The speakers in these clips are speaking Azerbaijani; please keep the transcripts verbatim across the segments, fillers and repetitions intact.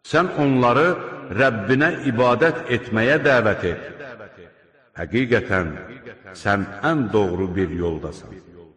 Sən onları Rəbbinə ibadət etməyə dəvət et. Həqiqətən, sən ən doğru bir yoldasan.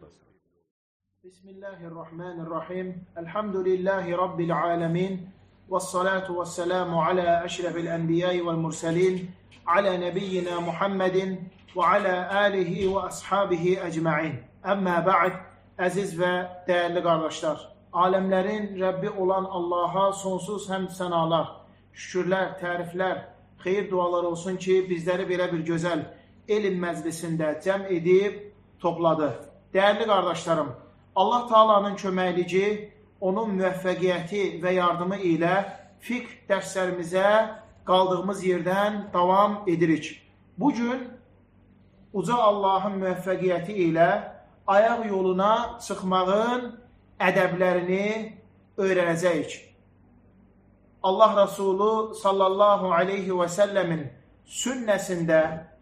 Bismillahirrahmanirrahim. Elhamdülillahi Rabbil alemin. Vessalatu vesselamu ala eşrefil enbiyai vel murselin. Ala nebiyyina Muhammedin ve ala alihi ve ashabihi ecma'in. Amma ba'd, əziz və dəyərli qardaşlar. Aləmlərin Rəbbi olan Allaha sonsuz həmd sənalar, şükürlər, təriflər, xeyir dualar olsun ki, bizləri belə bir gözəl elm məclisində cəm edib topladı. Dəyərli qardaşlarım, Allah Taala'nın köməkliyi, onun müvəffəqiyyəti və yardımı ilə fiqh dərslərimizə qaldığımız yerdən davam edirik. Bugün uca Allahın müvəffəqiyyəti ilə ayaq yoluna çıxmağın ədəblərini öyrənəcəyik. Allah Resulü sallallahu aleyhi və səlləmin sünnəsində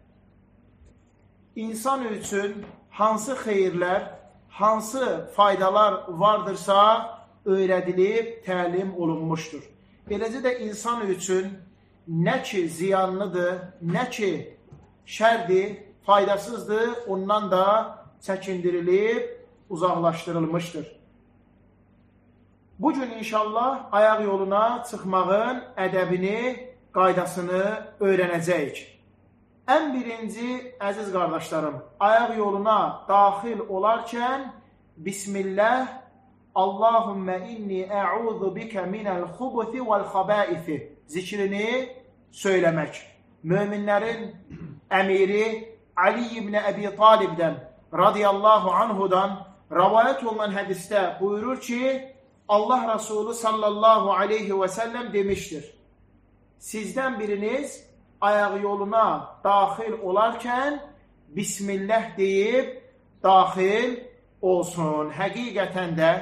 insan üçün hansı xeyirlər, hansı faydalar vardırsa öyrədilib, təlim olunmuşdur. Beləcə də insan üçün nə ki ziyanlıdır, nə ki şərdir, faydasızdır, ondan da çəkindirilib, uzaqlaşdırılmışdır. Bugün inşallah ayaq yoluna çıxmağın ədəbini, qaydasını öyrənəcəyik. Ən birinci, əziz qardaşlarım, ayaq yoluna daxil olarkən Bismillah, Allahümmə inni ə'udhu bikə minəl xubuthi vəl xabaisi zikrini söyləmək. Möminlərin əmiri Ali ibn Əbi Talibdən radiyallahu anhudan rəvayət olunan hədisdə buyurur ki, Allah Resulü sallallahu aleyhi və səlləm demişdir. Sizdən biriniz ayaq yoluna daxil olarkən Bismillah deyib daxil olsun. Həqiqətən də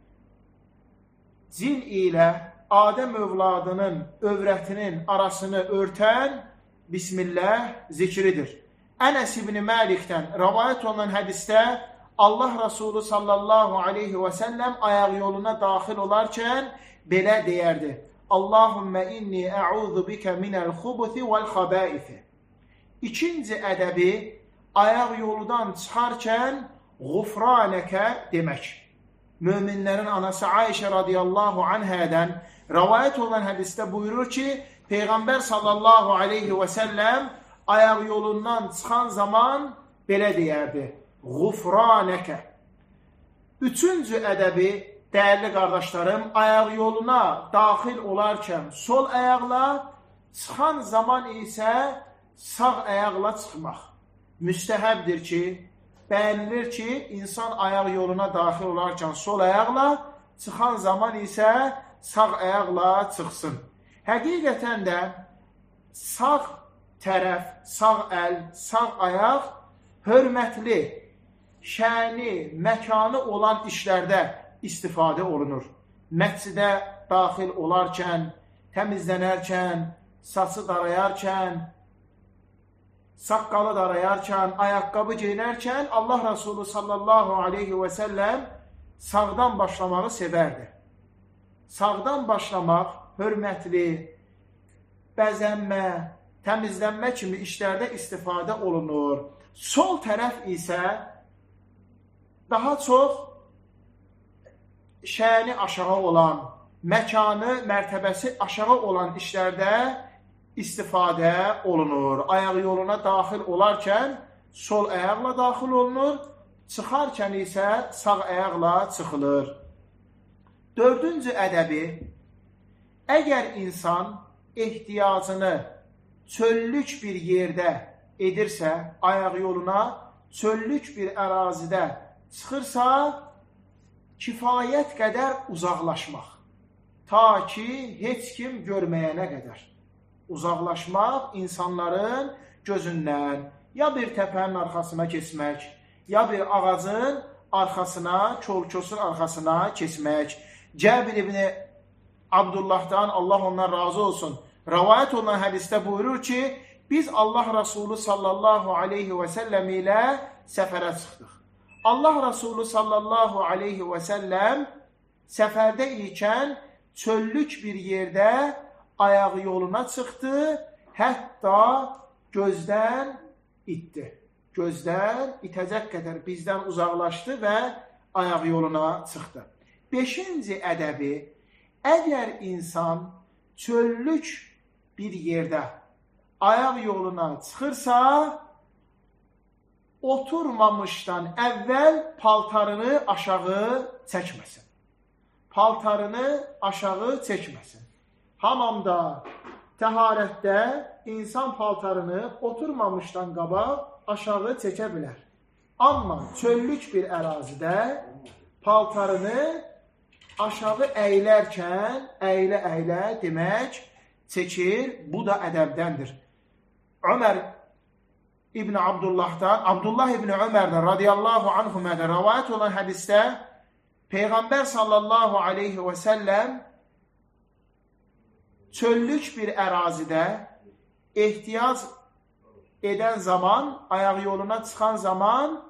cin ilə Adəm övladının övrətinin arasını örtən Bismillah zikridir. Ənəs ibn Məlikdən rəvayət olunan hədisdə Allah Resulü sallallahu aleyhi və səlləm ayaq yoluna daxil olarkən belə deyərdi. Allahümmə inni ə'udhu bikə minəl xubuthi vəl xabaisi. İkinci ədəbi ayaq yoludan çıxarkənğufranəkə demək. Möminlərin anası Ayşə radiyallahu anhədən rəvayət olan hədisdə buyurur ki, Peyğəmbər sallallahu aleyhi və səlləm ayaq yolundan çıxan zaman belə deyərdi.Ğufranəkə. Üçüncü ədəbi, dəyərli qardaşlarım, ayaq yoluna daxil olarkən sol ayaqla, çıxan zaman isə sağ ayaqla çıxmaq. Müstəhəbdir ki, bəyənilir ki, insan ayaq yoluna daxil olarkən sol ayaqla, çıxan zaman isə sağ ayaqla çıxsın. Həqiqətən də sağ tərəf, sağ əl, sağ ayaq hörmətli, şəni, məkanı olan işlərdə istifadə olunur. Məscidə daxil olarkən, təmizlənərkən, saçı darayarkən, saqqalı darayarkən, ayaqqabı geyinərkən Allah Resulü sallallahu aleyhi və səlləm sağdan başlamağı sevərdi. Sağdan başlamaq hörmətli, bəzənmə, təmizlənmə kimi işlərdə istifadə olunur. Sol tərəf isə daha çox şəni aşağı olan, məkanı, mərtəbəsi aşağı olan işlərdə istifadə olunur. Ayaq yoluna daxil olarkən sol ayaqla daxil olunur, çıxarkən isə sağ ayaqla çıxılır. Dördüncü ədəbi, əgər insan ehtiyacını çöllük bir yerdə edirsə, ayaq yoluna çöllük bir ərazidə çıxırsa, kifayət qədər uzaqlaşmaq. Ta ki, heç kim görməyənə qədər. Uzaqlaşmaq insanların gözündən, ya bir təpənin arxasına keçmək, ya bir ağacın arxasına, kol-kosun arxasına keçmək. Cəbir ibn Abdullah'dan, Allah ondan razı olsun, rəvayət olan hədisdə buyurur ki, biz Allah Resulü sallallahu aleyhi və səlləm ilə səfərə çıxdıq. Allah Resulü sallallahu aleyhi və səlləm səfərdə ikən çöllük bir yerdə ayağı yoluna çıxdı, hətta gözdən itdi. Gözdən itəcək qədər bizdən uzaqlaşdı və ayaq yoluna çıxdı. Beşinci ədəbi, əgər insan çöllük bir yerdə ayaq yoluna çıxırsa, oturmamışdan əvvəl paltarını aşağı çəkməsin. Paltarını aşağı çəkməsin. Hamamda, təharətdə insan paltarını oturmamışdan qabaq aşağı çəkə bilər. Amma çöllük bir ərazidə paltarını aşağı əylərkən, əylə-əylə demək çəkir. Bu da ədəbdəndir. Ömər İbn Abdullah'dan, Abdullah İbn Ömer'den radiyallahu anhuma'dan rivayet olan hadiste Peygamber sallallahu aleyhi ve sellem çöllük bir ərazidə ihtiyac eden zaman, ayak yoluna çıkan zaman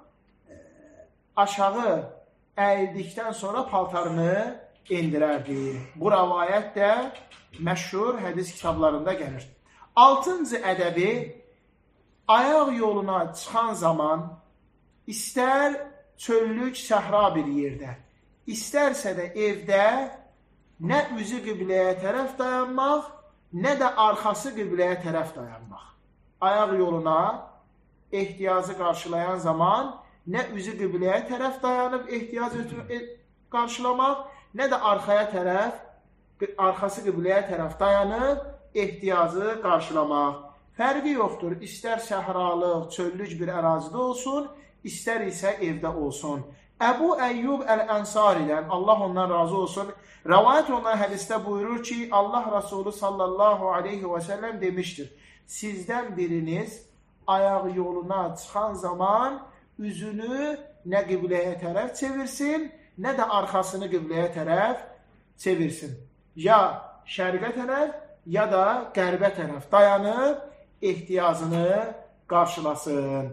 aşağı əyildikdən sonra paltarını indirərdi. Bu rivayət də məşhur hədis kitablarında gəlir. Altıncı ədəbi, ayaq yoluna çıxan zaman istər çöllük, səhra bir yerdə, istərsə də evdə nə üzü qibləyə tərəf dayanmaq, nə də arxası qibləyə tərəf dayanmaq. Ayaq yoluna ehtiyacı qarşılayan zaman nə üzü qibləyə tərəf dayanıb ehtiyacı qarşılamaq, nə də arxaya tərəf, arxası qibləyə tərəf dayanıb ehtiyacı qarşılamaq. Fərqi yoxdur. İstər səhralıq, çöllük bir ərazidə olsun, istər isə evdə olsun. Əbu Əyyub Əl-Ənsaridən, Allah ondan razı olsun, rivayət olunan hədisdə buyurur ki, Allah Resulü sallallahu aleyhi və səlləm demişdir. Sizdən biriniz ayaq yoluna çıxan zaman üzünü nə qibləyə tərəf çevirsin, nə də arxasını qibləyə tərəf çevirsin. Ya şərqə tərəf, ya da qərbə tərəf dayanıb ehtiyacını qarşılasın.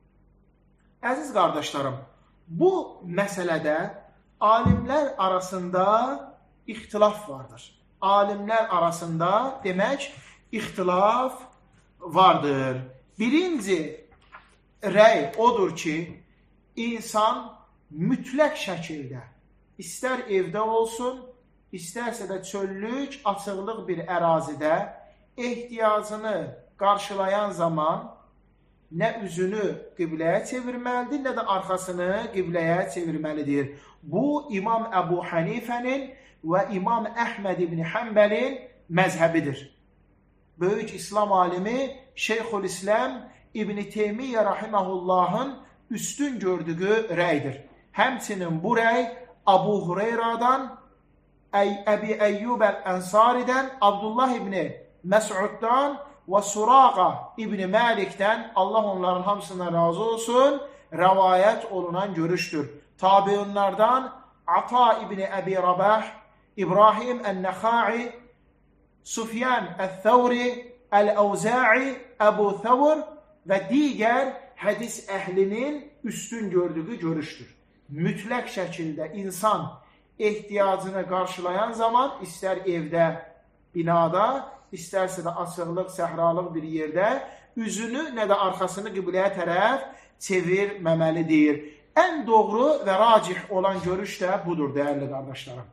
Əziz qardaşlarım, bu məsələdə alimlər arasında ixtilaf vardır. Alimlər arasında demək ixtilaf vardır. Birinci rəy odur ki, insan mütləq şəkildə istər evdə olsun, istərsə də çöllük, açıqlıq bir ərazidə ehtiyacını qarşılayan zaman nə üzünü qibləyə çevirməlidir, nə də arxasını qibləyə çevirməlidir. Bu, İmam Əbu Hanifənin və İmam Əhməd ibn Həmbəlin məzhəbidir. Böyük İslam alimi Şeyxülislam İbn Teymiyyə rahiməhullahın üstün gördüyü rəydir. Həmçinin bu rəy Abu Hureyradan, Əbi Əyyub Əl-Ənsaridən, Abdullah ibn Məsuddan və Suraqa İbn Məlikdən, Allah onların hamısından razı olsun, rəvayət olunan görüşdür. Tabiunlardan Ata İbn Əbi Rabah, İbrahim Ən-Nəxai, Sufyan Əl-Thawri, Əl-Əvza'i, Əbu Thawr və digər hədis əhlinin üstün gördüyü görüşdür. Mütləq şəkildə insan ehtiyacını qarşılayan zaman istər evdə, binada, istərsə də açıqlıq, səhralıq bir yerdə üzünü nə də arxasını qibləyə tərəf çevirməməlidir. Ən doğru və racih olan görüş də budur, dəyərli qardaşlarım.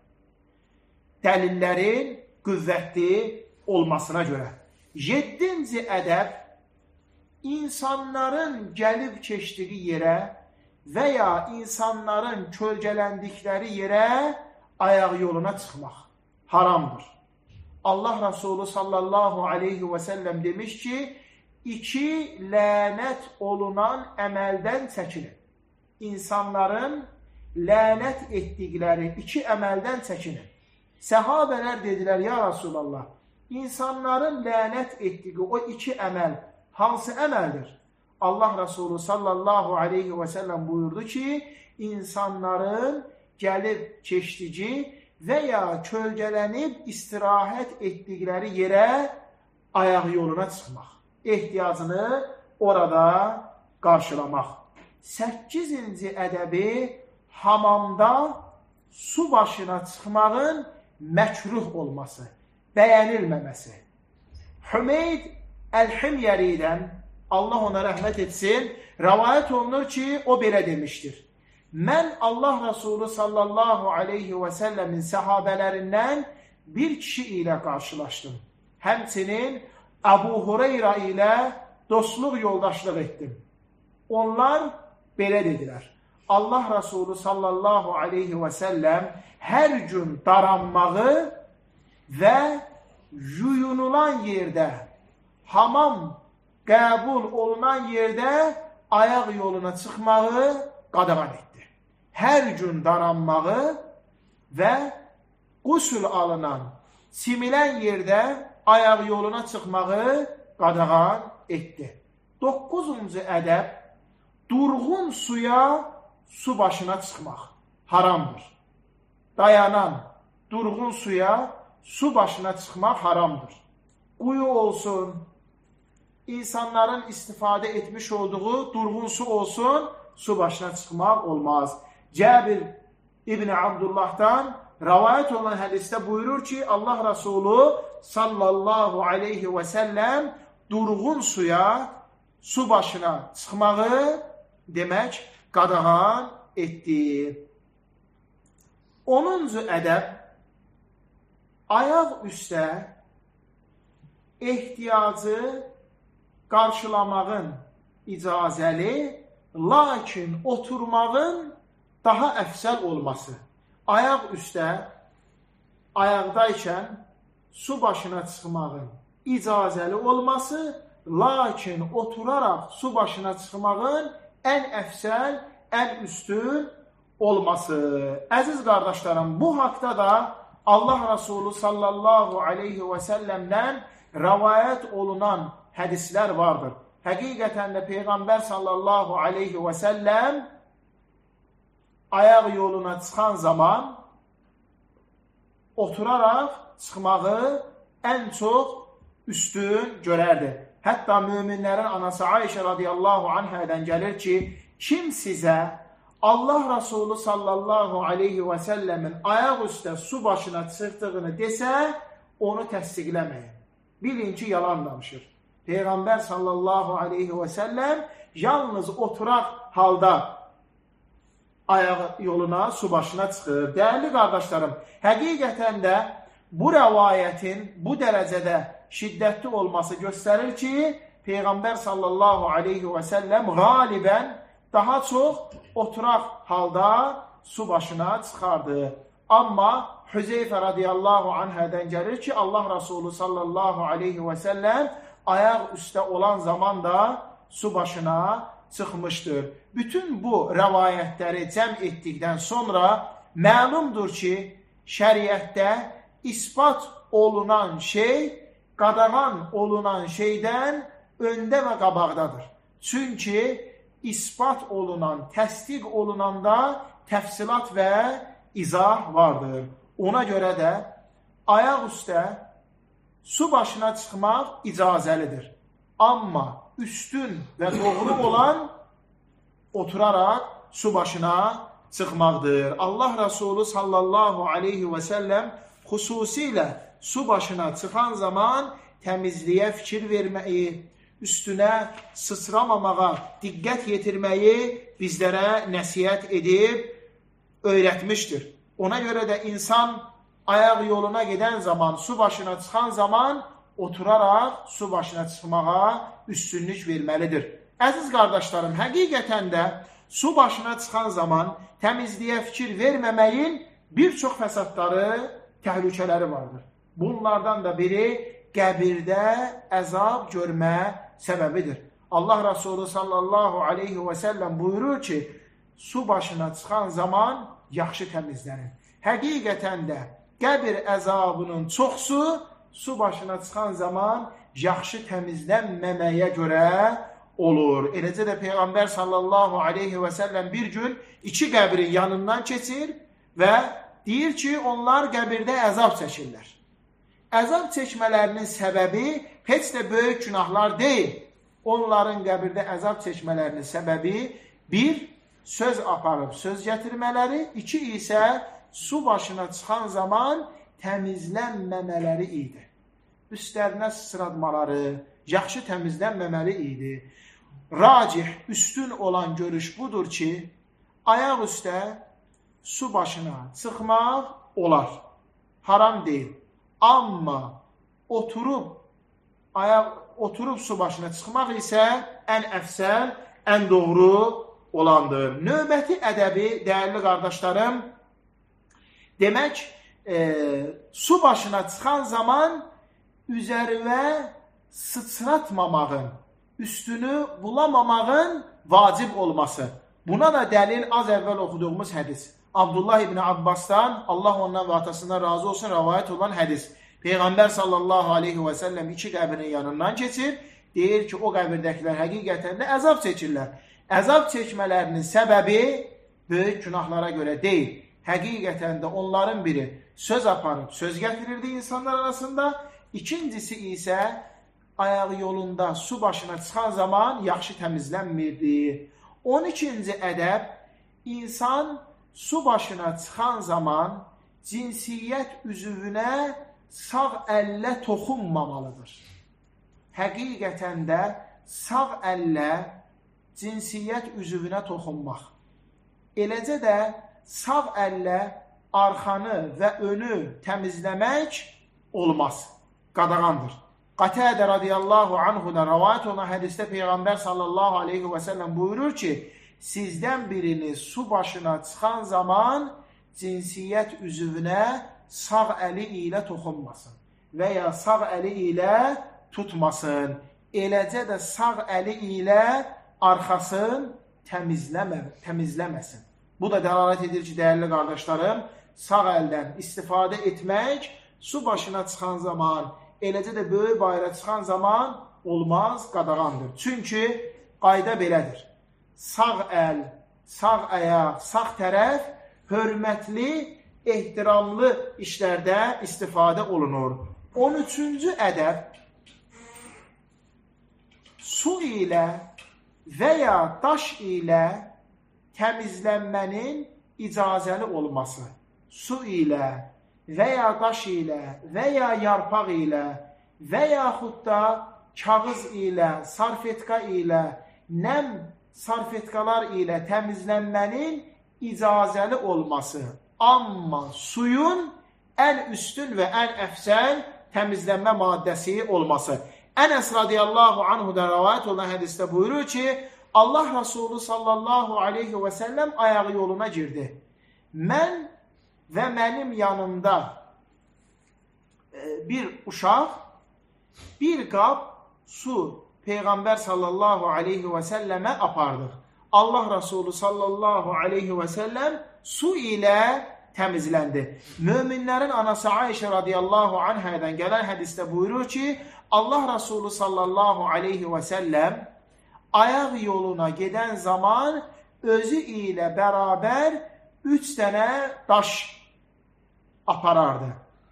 Dəlillərin qüvvətli olmasına görə. Yeddinci ədəb, insanların gəlib keçdiyi yerə və ya insanların kölgələndikləri yerə ayaq yoluna çıxmaq haramdır. Allah Resulü sallallahu aleyhi və səlləm demiş ki, iki lənət olunan əməldən çəkinin. İnsanların lənət etdikləri iki əməldən çəkinin. Səhabələr dedilər, ya Rasulallah, insanların lənət etdiyi o iki əməl hansı əməldir? Allah Resulü sallallahu aleyhi və səlləm buyurdu ki, insanların gəlib keçdiyi və ya kölgələnib istirahət etdikləri yerə ayaq yoluna çıxmaq, ehtiyacını orada qarşılamaq. Səkkizinci ədəbi, hamamda su başına çıxmağın məkruh olması. bəyənilməməsi. Hümeyd Əl-Himyəridən, Allah ona rəhmət etsin, rəvayət olunur ki, o belə demişdir. Mən Allah Resulü sallallahu aleyhi və səlləmin səhabələrindən bir kişi ilə qarşılaşdım. Həmçinin Əbu Hureyra ilə dostluq yoldaşlıq etdim. Onlar belə dedilər. Allah Resulü sallallahu aleyhi və səlləm hər gün daranmağı və yuyunulan yerdə, hamam qəbul olunan yerdə ayaq yoluna çıxmağı qadağan etdi. Hər gün daranmağı və qüsül alınan, similən yerdə ayaq yoluna çıxmağı qadağan etdi. Doqquzuncu ədəb, durğun suya su başına çıxmaq haramdır. Dayanan, durğun suya su başına çıxmaq haramdır. Quyu olsun, insanların istifadə etmiş olduğu durğun su olsun, su başına çıxmaq olmaz. Cəbir İbn Abdullah'dan rəvayət olan hədisdə buyurur ki, Allah Resulü sallallahu aleyhi və səlləm durğun suya, su başına çıxmağı demək qadağan etdi. onuncu ədəb, ayaq üstə ehtiyacı qarşılamağın icazəli, lakin oturmağın daha əfsəl olması. Ayaq üstə, ayaqdaykən su başına çıxmağın icazəli olması, lakin oturaraq su başına çıxmağın ən əfsəl, ən üstün olması. Əziz qardaşlarım, bu haqda da Allah Resulü sallallahu aleyhi və səlləmdən rəvayət olunan hədislər vardır. Həqiqətən də Peyğəmbər sallallahu aleyhi və səlləm ayaq yoluna çıxan zaman oturaraq çıxmağı ən çox üstün görərdi. Hətta möminlərin anası Ayşə radiyallahu anhədən gəlir ki, kim sizə Allah Resulü sallallahu aleyhi və səlləmin ayaq üstə su başına çıxdığını desə, onu təsdiqləməyin. Bilin ki, yalan danışır. Peyğəmbər sallallahu aleyhi və səlləm yalnız oturaq halda ayaq yoluna, su başına çıxır. Dəyərli qardaşlarım, həqiqətən də bu rəvayətin bu dərəcədə şiddətli olması göstərir ki, Peyğəmbər sallallahu aleyhi və səlləm qalibən daha çox oturaq halda su başına çıxardı. Amma Hüzeyfə radiyallahu anhədən gəlir ki, Allah Resulü sallallahu aleyhi və səlləm ayaq üstə olan zaman da su başına çıxmışdır. Bütün bu rəvayətləri cəm etdikdən sonra məlumdur ki, şəriətdə ispat olunan şey, qadağan olunan şeydən öndə və qabaqdadır. Çünki ispat olunan, təsdiq olunanda təfsilat və izah vardır. Ona görə də ayaq üstə su başına çıxmaq icazəlidir. Amma üstün və doğru olan oturaraq su başına çıxmaqdır. Allah Resulü sallallahu aleyhi və səlləm xüsusilə su başına çıxan zaman təmizliyə fikir verməyi, üstünə sıçramamağa diqqət yetirməyi bizlərə nəsihət edib öyrətmişdir. Ona görə də insan ayaq yoluna gedən zaman, su başına çıxan zaman oturaraq su başına çıxmağa üstünlük verməlidir. Əziz qardaşlarım, həqiqətən də su başına çıxan zaman təmizliyə fikir verməməyin bir çox fəsadları, təhlükələri vardır. Bunlardan da biri qəbirdə əzab görmə səbəbidir. Allah Resulü sallallahu aleyhi və səlləm buyurur ki, su başına çıxan zaman yaxşı təmizlənin. Həqiqətən də qəbir əzabının çoxsu su başına çıxan zaman yaxşı təmizlənməməyə görə olur. Eləcə də Peyğəmbər sallallahu aleyhi və səlləm bir gün iki qəbrin yanından keçir və deyir ki, onlar qəbirdə əzab çəkirlər. Əzab çəkmələrinin səbəbi heç də böyük günahlar deyil. Onların qəbirdə əzab çəkmələrinin səbəbi bir, söz aparıb söz gətirmələri, iki isə su başına çıxan zaman təmizlənməmələri idi. üstlərinə sıçratmaları yaxşı təmizlənməməli idi. Racih, üstün olan görüş budur ki, ayaq üstə su başına çıxmaq olar. Haram deyil. Amma oturub ayaq oturub su başına çıxmaq isə ən əfsəl, ən doğru olandır. Növbəti ədəbi, dəyərli qardaşlarım, demək, e, su başına çıxan zaman üzərinə sıçratmamağın, üstünü bulamamağın vacib olması. Buna da dəlil az əvvəl oxuduğumuz hədis. Abdullah ibn Abbasdan, Allah ondan və atasından razı olsun, rəvayət olan hədis. Peyğəmbər sallallahu aleyhi və səlləm iki qəbrin yanından keçir. Deyir ki, o qəbirdəkilər həqiqətən də əzab çəkirlər. Əzab çəkmələrinin səbəbi böyük günahlara görə deyil. Həqiqətən də onların biri söz aparıb, söz gətirirdi insanlar arasında. İkincisi isə ayağı yolunda su başına çıxan zaman yaxşı təmizlənmirdi. on ikinci ədəb, insan su başına çıxan zaman cinsiyyət üzvünə sağ əllə toxunmamalıdır. Həqiqətən də sağ əllə cinsiyyət üzvünə toxunmaq. Eləcə də sağ əllə arxanı və önü təmizləmək olmaz. Qadağandır. Qatədə radiyallahu anhudan rəvayət olan hədisdə Peyğəmbər sallallahu aleyhi və səlləm buyurur ki, sizdən biriniz su başına çıxan zaman cinsiyyət üzvünə sağ əli ilə toxunmasın və ya sağ əli ilə tutmasın. Eləcə də sağ əli ilə arxasını təmizləmə, təmizləməsin. Bu da dəlalət edir ki, dəyərli qardaşlarım, sağ əldən istifadə etmək su başına çıxan zaman, eləcə də böyük bayıra çıxan zaman olmaz, qadağandır. Çünki qayda belədir. Sağ əl, sağ ayaq, sağ tərəf hörmətli, ehtiramlı işlərdə istifadə olunur. on üçüncü ədəb, su ilə və ya daş ilə təmizlənmənin icazəli olması. Su ilə və ya daş ilə və ya yarpaq ilə və yaxud da kağız ilə, sarfetka ilə, nəm sarfetkalar ilə təmizlənmənin icazəli olması. Amma suyun ən üstün və ən əfsəl təmizlənmə maddəsi olması. Ənəs radiyallahu anhudan rəvayət olan hədisdə buyurur ki, Allah Rasulü sallallahu aleyhi və səlləm ayağı yoluna girdi. Mən və mənim yanımda bir uşaq, bir qab su Peyğəmbər sallallahu aleyhi və səlləmə apardıq. Allah Rasulü sallallahu aleyhi və səlləm su ilə təmizləndi. Möminlərin anası Ayşə radiyallahu anhədən gələn hədisdə buyurur ki, Allah Rasulü sallallahu aleyhi və səlləm ayaq yoluna gedən zaman özü ilə bərabər üç dənə daş aparardı.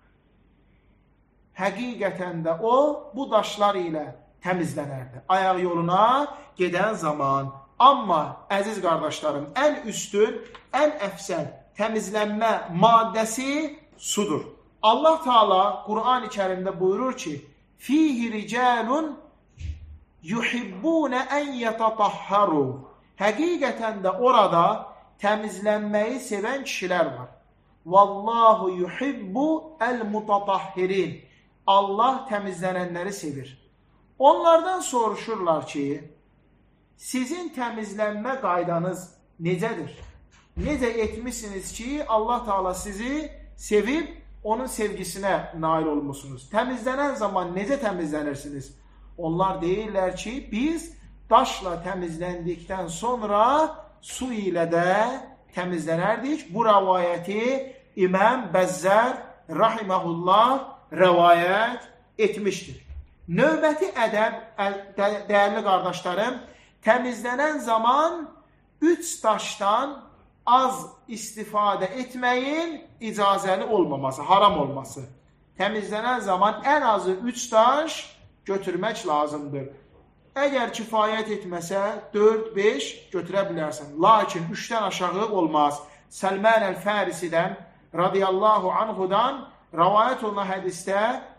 Həqiqətən də o, bu daşlar ilə təmizlənərdi. Ayaq yoluna gedən zaman. Amma, əziz qardaşlarım, ən üstün, ən əfsəl təmizlənmə maddəsi sudur. Allah Teala Qur'an-ı Kərimdə buyurur ki, Fihi ricalun yuhibbunə ən yətatahharu. Həqiqətən də orada təmizlənməyi sevən kişilər var. Vallahu yuhibbu əl-mutatahhirin. Allah təmizlənənləri sevir. Onlardan soruşurlar ki, sizin təmizlənmə qaydanız necədir? Necə etmişsiniz ki, Allah Teala sizi sevib, onun sevgisinə nail olmuşsunuz. Təmizlənən zaman necə təmizlənirsiniz? Onlar deyirlər ki, biz daşla təmizləndikdən sonra su ilə də təmizlənərdik. Bu rəvayəti İmam Bəzzər rahiməhullah rəvayət etmişdir. Növbəti ədəb, dəyərli qardaşlarım, təmizlənən zaman üç daşdan az istifadə etməyin icazəli olmaması, haram olması. Təmizlənən zaman ən azı üç daş götürmək lazımdır. Əgər kifayət etməsə dörd beş götürə bilərsən. Lakin üçdən aşağı olmaz. Səlmən əl-Fərisidən radiyallahu anhudan rəvayət olunan hədisdə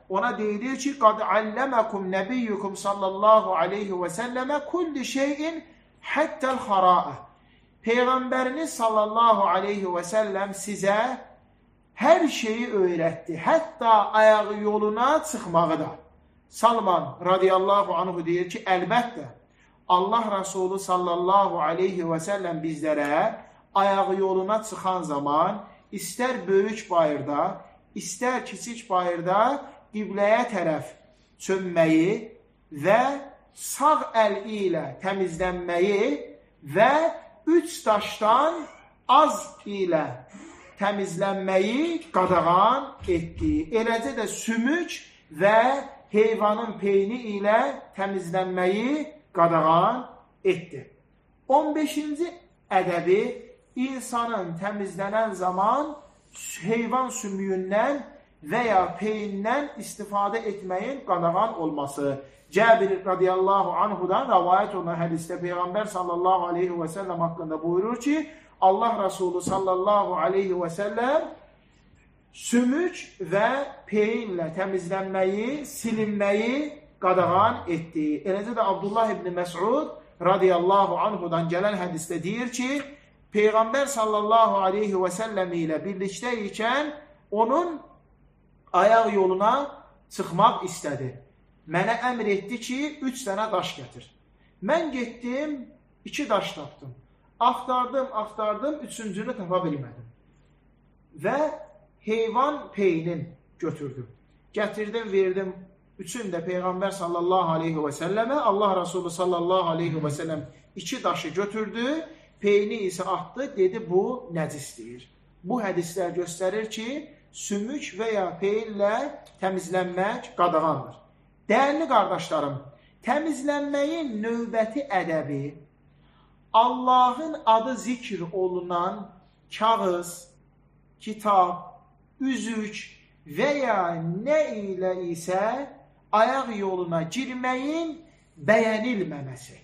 ona deyilir ki, قَدْ عَلَّمَكُمْ نَبِيُّكُمْ sallallahu aleyhi ve selleme kulli şeyin hattel hara'a. Peygamberiniz sallallahu aleyhi ve sellem size her şeyi öğretti. Hatta ayağı yoluna çıkmağı da. Salman radıyallahu anhu deyir ki, əlbəttə Allah Resulü sallallahu aleyhi ve sellem bizlere ayağı yoluna çıxan zaman istər böyük bayırda, istər kiçik bayırda qibləyə tərəf çönməyi və sağ əl ilə təmizlənməyi və üç daşdan az ilə təmizlənməyi qadağan etdi. Eləcə də sümük və heyvanın peyni ilə təmizlənməyi qadağan etdi. on beşinci ədəbi insanın təmizlənən zaman heyvan sümüyündən və ya peyindən istifadə etməyin qadağan olması. Cəbir radiyallahu anhudan rəvayət olan hədisdə Peyğəmbər sallallahu aleyhi və səlləm haqqında buyurur ki, Allah Resulü sallallahu aleyhi və səlləm sümük və peyinlə təmizlənməyi, silinməyi qadağan etdi. Eləcə də Abdullah ibn Məs'ud radiyallahu anhudan gələn hədisdə deyir ki, Peyğəmbər sallallahu aleyhi və səlləm ilə birlikdə ikən onun ayaq yoluna çıxmaq istədi. Mənə əmr etdi ki, üç dənə daş gətir. Mən getdim, iki daş tapdım. Axtardım, axtardım, üçüncünü tapa bilmədim. Və heyvan peynin götürdüm. Gətirdim, verdim. Üçün də Peyğəmbər sallallahu aleyhi və səlləmə, Allah Resulü sallallahu aleyhi və səlləm iki daşı götürdü, peyni isə atdı, dedi bu nəcisdir. Bu hədislər göstərir ki, sümük və ya peyinlə təmizlənmək qadağandır. Dəyərli qardaşlarım, təmizlənməyin növbəti ədəbi Allahın adı zikr olunan kağız, kitab, üzük və ya nə ilə isə ayaq yoluna girməyin bəyənilməməsi.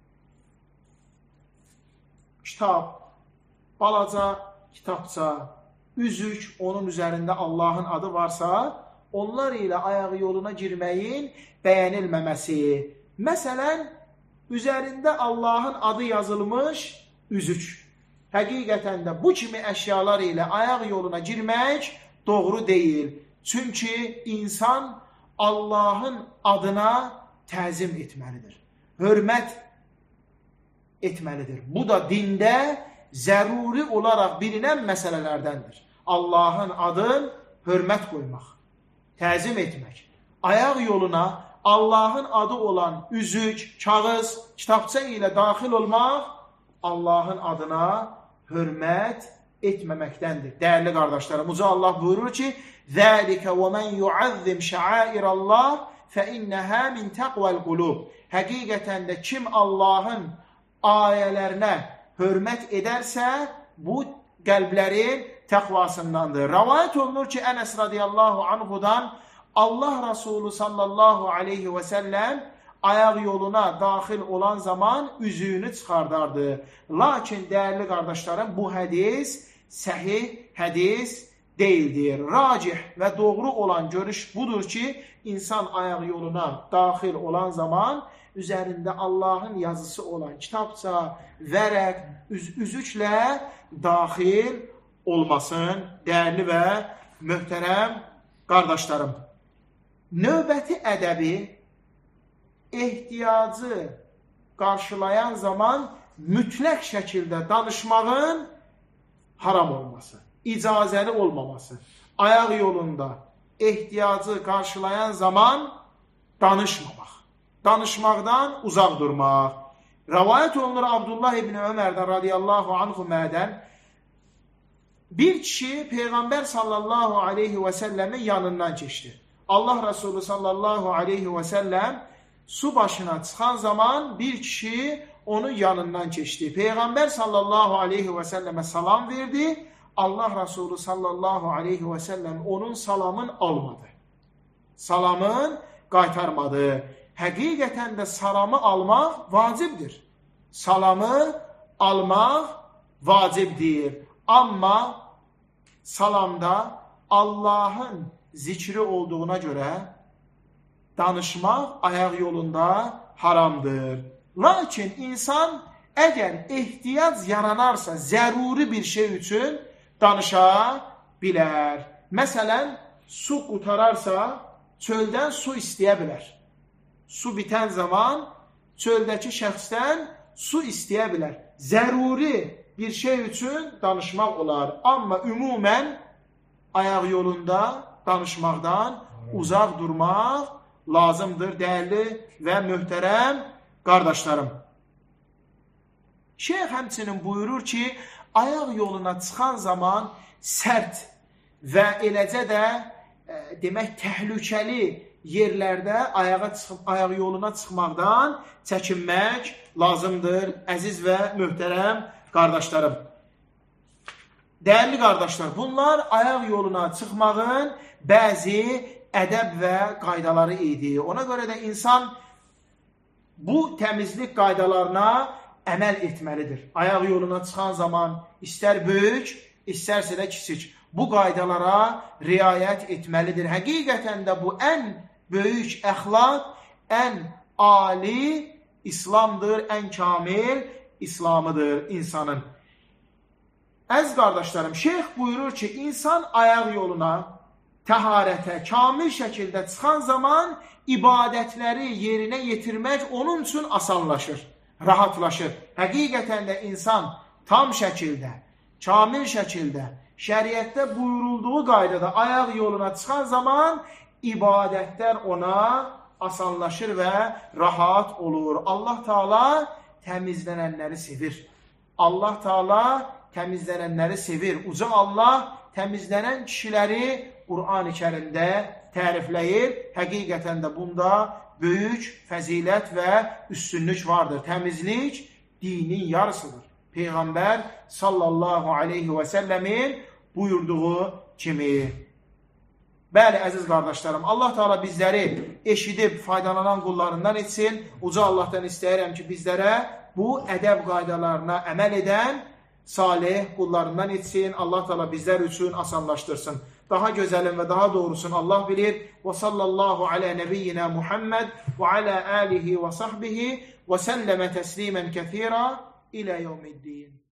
Kitab, balaca kitabça, üzük, onun üzərində Allahın adı varsa, onlar ilə ayaq yoluna girməyin bəyənilməməsi. Məsələn, üzərində Allahın adı yazılmış üzük. Həqiqətən də bu kimi əşyalar ilə ayaq yoluna girmək doğru deyil. Çünki insan Allahın adına təzim etməlidir. Hörmət etməlidir. Bu da dində zəruri olaraq bilinən məsələlərdəndir. Allahın adın hörmət qoymaq, təzim etmək. Ayaq yoluna Allahın adı olan üzük, kağız, kitabça ilə daxil olmaq Allahın adına hörmət etməməkdəndir. Dəyərli qardaşlarım, Uca Allah buyurur ki, ذَٰلِكَ وَمَنْ يُعَذِّمْ شَعَائِرَ اللّٰهِ فَإِنَّهَا مِنْ تَقْوَ الْقُلُوبِ. Həqiqətən də kim Allahın ayələrinə hörmət edərsə, bu qəlblərin təqvasındandır. Rəvayət olunur ki, Ənəs radiyallahu anhudan Allah Resulü sallallahu aleyhi və səlləm ayaq yoluna daxil olan zaman üzüyünü çıxardardı. Lakin, dəyərli qardaşlarım, bu hədis səhih hədis deyildir. Racih və doğru olan görüş budur ki, insan ayaq yoluna daxil olan zaman üzərində Allahın yazısı olan kitabça, vərəq, üz üzüklə daxil olmasın. Dəyərli və möhtərəm qardaşlarım, növbəti ədəbi ehtiyacı qarşılayan zaman mütləq şəkildə danışmağın haram olması, icazəli olmaması. Ayaq yolunda ehtiyacı qarşılayan zaman danışmamaq, danışmaqdan uzaq durmaq. Rəvayət olunur Abdullah ibn Ömərdən radiyallahu anhumədən, bir kişi Peyğəmbər sallallahu aleyhi və səlləmin yanından keçdi. Allah Resulü sallallahu aleyhi və səlləm su başına çıxan zaman bir kişi onun yanından keçdi. Peyğəmbər sallallahu aleyhi və səlləmə salam verdi. Allah Resulü sallallahu aleyhi və səlləm onun salamın almadı. Salamın qaytarmadı. Həqiqətən də salamı almaq vacibdir. Salamı almaq vacibdir. Amma salamda Allahın zikri olduğuna görə danışmaq ayaq yolunda haramdır. Lakin insan əgər ehtiyac yaranarsa, zəruri bir şey üçün danışa bilər. Məsələn, su qutararsa, çöldən su istəyə bilər. Su bitən zaman çöldəki şəxsdən su istəyə bilər. Zəruri bir şey üçün danışmaq olar. Amma ümumən ayaq yolunda danışmaqdan uzaq durmaq lazımdır, dəyərli və möhtərəm qardaşlarım. Şeyx həmçinin buyurur ki, ayaq yoluna çıxan zaman sərt və eləcə də e, demək təhlükəli yerlərdə ayağa çıxıb, ayaq yoluna çıxmaqdan çəkinmək lazımdır, əziz və möhtərəm qardaşlarım. Dəyərli qardaşlar, bunlar ayaq yoluna çıxmağın bəzi ədəb və qaydaları idi. Ona görə də insan bu təmizlik qaydalarına əməl etməlidir. Ayaq yoluna çıxan zaman istər böyük, istərsə də kiçik. Bu qaydalara riayət etməlidir. Həqiqətən də bu ən böyük əxlaq, ən ali İslamdır, ən kamil İslamıdır insanın. Əziz qardaşlarım, şeyx buyurur ki, insan ayaq yoluna, təharətə, kamil şəkildə çıxan zaman ibadətləri yerinə yetirmək onun üçün asanlaşır, rahatlaşır. Həqiqətən də insan tam şəkildə, kamil şəkildə, şəriətdə buyurulduğu qaydada ayaq yoluna çıxan zaman ibadətlər ona asanlaşır və rahat olur. Allah Taala təmizlənənləri sevir. Allah Taala təmizlənənləri sevir. Uca Allah təmizlənən kişiləri Qur'an-ı Kərimdə tərifləyir. Həqiqətən də bunda böyük fəzilət və üstünlük vardır. Təmizlik dinin yarısıdır. Peyğəmbər sallallahu aleyhi və səlləmin buyurduğu kimi. Bəli, əziz qardaşlarım, Allah Teala bizləri eşidib faydalanan qullarından etsin. Uca Allahdan istəyirəm ki, bizlərə bu ədəb qaydalarına əməl edən salih qullarından etsin. Allah Teala bizlər üçün asanlaşdırsın. Daha gözəlin və daha doğrusunu Allah bilir. Və sallallahu alə nəbiyyina Muhammed və alə alihi və sahbihi və səlləmə təslimən kəthira ilə yevmiddin.